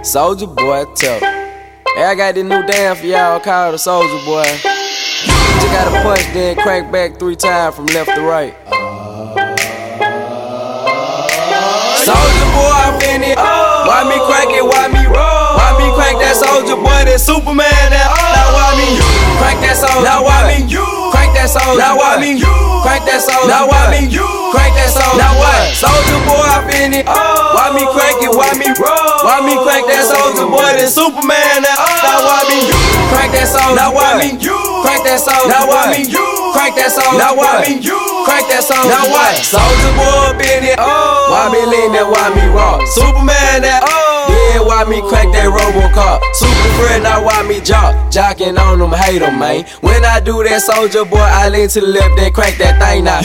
Soulja Boy tough. Hey, I got this new dance for y'all called the Soulja Boy. You just gotta punch, then crank back 3 times from left to right. Soulja Boy, I'm in it. Why me crank it? Why me roll? Why me crank that Soulja Boy? That Superman? That now why me crank that Soulja? Now why me crank that Soulja? Now why me crank that Soulja? Now why me crank that Soulja? Now what? Soulja Boy, I'm in it. Why me crank it? Why me roll? Why me crank that Soulja Boy? That Superman? That now why me crank that Soulja? Now why me crank that Soulja? Now why me crank that Soulja? Now why me crank that Soulja? Now what? Soulja Boy, up in it. Why me lean that? Why me rock? Superman? That yeah, why me crank that RoboCop? Super friend, now why me jocking on them, hate them, man. When I do that, Soulja Boy, I lean to the left, then crank that thing now.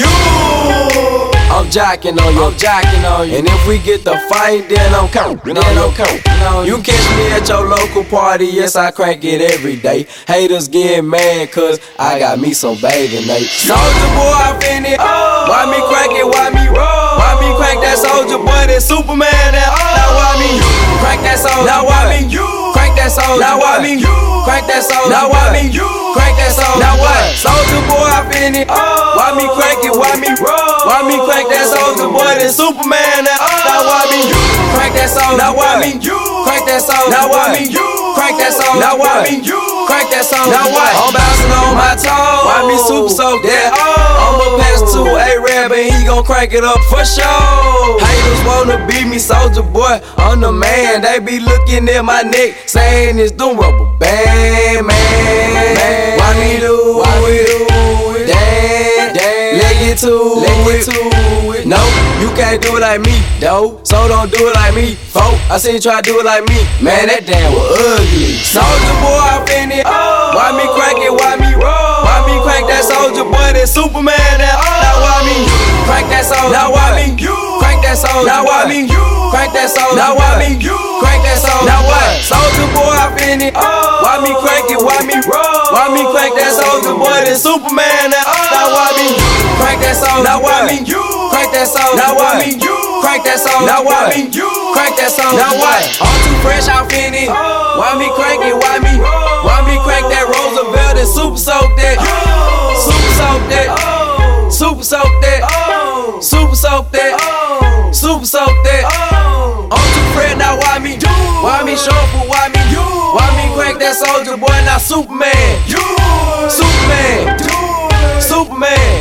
I'm jocking on you, And if we get the fight, then I'm coming, You catch me at your local party, yes, I crank it every day. Haters get mad, cause I got me some bathing Nate. Soulja Boy, I fin it. Why me crank it? Why me roll? Why me crank that Soulja Boy? That Superman? That now why me crank that Soulja? Now why me crank that Soulja? Now why me crank that Soulja? Now why me crank that Soulja? Now what? Soulja Boy, I fin it. Why me crank it? Why me roll? Why me crank that Soulja Boy? That Superman? That now why me crank that Soulja? Now why me crank that Soulja? Now why me crank that Soulja? Now why me crank that Soulja? Now what? I'm bouncing on my toes. Why me super soak that? I'ma pass to A-Rab and he gon' crank it up for sure. Haters wanna beat me, Soulja Boy, I'm the man. They be looking at my neck, saying it's the rubber band, man. Why me do it? Damn, leg it to it. No, you can't do it like me, though. So don't do it like me, folk. I seen you try to do it like me, man. That damn was ugly. Soulja Boy, I fin it. Why me crank it? Why me roll? Why me crank that Soulja Boy? That Superman? That now why me crank that Soulja? Now why me crank that Soulja? Now why me crank that Soulja? Now why me crank that Soulja? Now what? Soulja Boy, I fin it. Why me crank it? Why me roll? Why me crank that Soulja Boy? That Superman? That now why me crank that Soulja? Now why me crank that Soulja? Now why me crank that Soulja? Now why me crank that Soulja? Now what? I'm too fresh, I fin it. Why me crank it? Why me crank that Roosevelt and super soak that? Super soak that. Super soak that. Super soak that. Super soak that. I'm too fresh, now why me shuffle? Why me crank that Soulja Boy? Now Superman. Superman. Superman.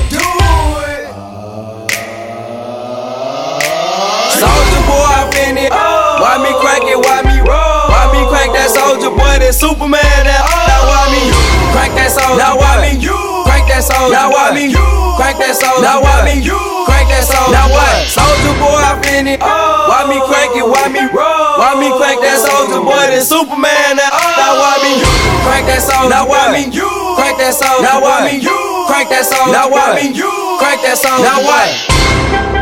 Soulja Boy, I fin it. Why me crank it? Why me roll? Why me crank that Soulja Boy? That Superman? That now why me crank that Soulja? Now why me crank that Soulja? Now why me crank that Soulja? Now why me crank that Soulja? Now what? Soulja Boy, I fin it. Why me crank it? Why me roll? Why me crank that Soulja Boy? That Superman? That now why me crank that Soulja? Now why me crank that Soulja? Now why me crank that Soulja? Now why me crank that Soulja? Now what?